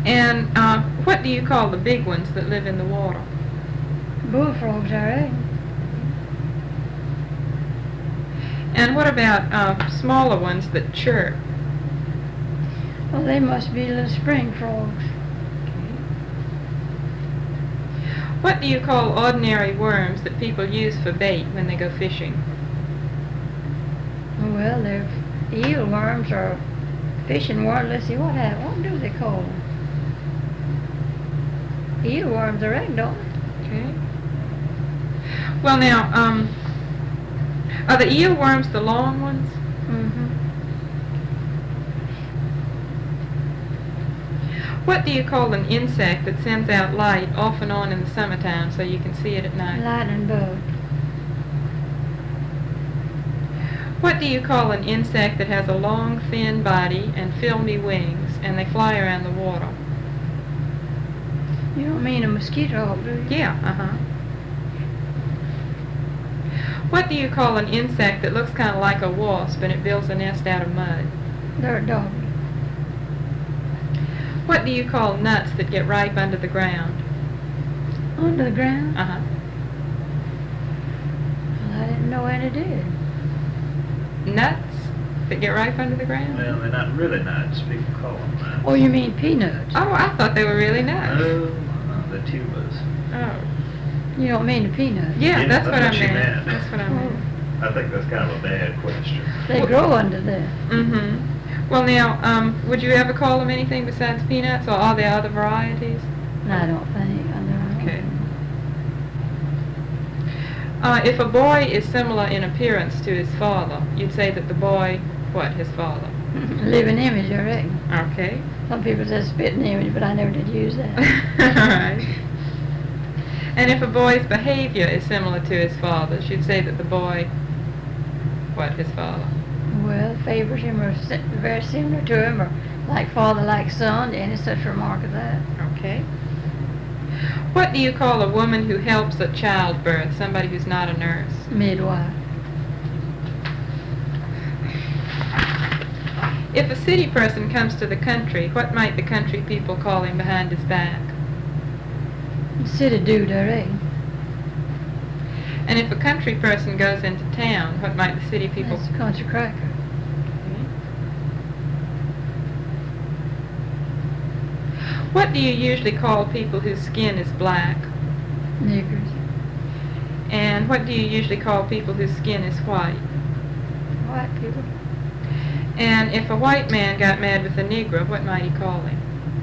And what do you call the big ones that live in the water? Bullfrogs, all right. And what about smaller ones that chirp? Well, they must be little spring frogs. What do you call ordinary worms that people use for bait when they go fishing? Well, they're eel worms or fishing worms. Let's see, what do they call them? Eel worms, I reckon, don't they? Okay. Well, now, are the eel worms the long ones? Mm-hmm. What do you call an insect that sends out light off and on in the summertime so you can see it at night? Lightning bug. What do you call an insect that has a long, thin body and filmy wings, and they fly around the water? You don't mean a mosquito hawk, do you? Yeah, uh-huh. What do you call an insect that looks kind of like a wasp and it builds a nest out of mud? Dirt dog. What do you call nuts that get ripe under the ground? Under the ground? Uh-huh. Well, I didn't know any did. Nuts that get ripe under the ground? Well, they're not really nuts. People call them nuts. Oh, you mean peanuts? Oh, I thought they were really nuts. The tubas. Oh. You don't mean the peanuts? Yeah, that's what I she meant. That's what I meant. I think that's kind of a bad question. They grow under there. Mm-hmm. Well, now, would you ever call them anything besides peanuts, or are there other varieties? No, I don't think. I don't. Okay. If a boy is similar in appearance to his father, you'd say that the boy, what, his father? Living image, I reckon. Okay. Some people say spitting image, but I never did use that. All right. And if a boy's behavior is similar to his father's, you'd say that the boy, what, his father? Well, favors him or very similar to him, or like father, like son, any such remark as that. Okay. What do you call a woman who helps at childbirth, somebody who's not a nurse? Midwife. If a city person comes to the country, what might the country people call him behind his back? City dude, I reckon. And if a country person goes into town, what might the city people... That's a country cracker. What do you usually call people whose skin is black? Niggers. And what do you usually call people whose skin is white? White people. And if a white man got mad with a Negro, what might he call him?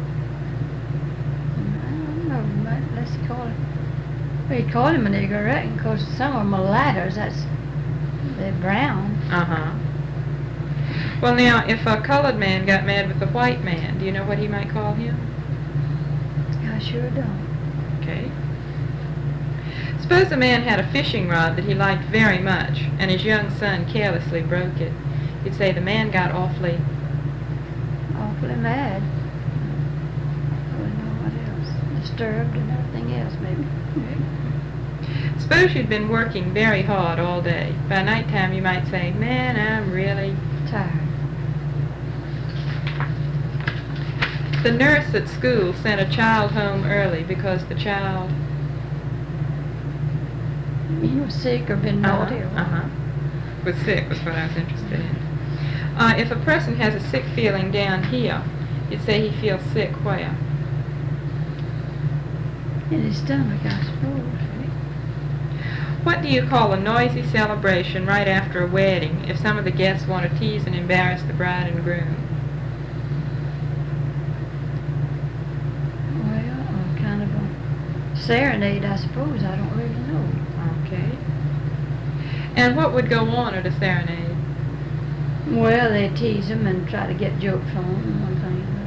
I don't know. Let's call him. Well, he called him a nigger, I reckon, because some of them are mulattoes. They're brown. Uh-huh. Well, now, if a colored man got mad with a white man, do you know what he might call him? I sure don't. Okay. Suppose a man had a fishing rod that he liked very much, and his young son carelessly broke it. You'd say the man got awfully mad. I wouldn't know what else. Disturbed and everything else, maybe. Suppose you'd been working very hard all day. By nighttime you might say, man, I'm really Tired. The nurse at school sent a child home early because the child... He was sick or been naughty or what? Was sick was what I was interested in. If a person has a sick feeling down here, you'd say he feels sick where? In his stomach, I suppose. What do you call a noisy celebration right after a wedding if some of the guests want to tease and embarrass the bride and groom? Well, kind of a serenade, I suppose. I don't really know. Okay. And what would go on at a serenade? Well, they tease him and try to get jokes on him and one thing.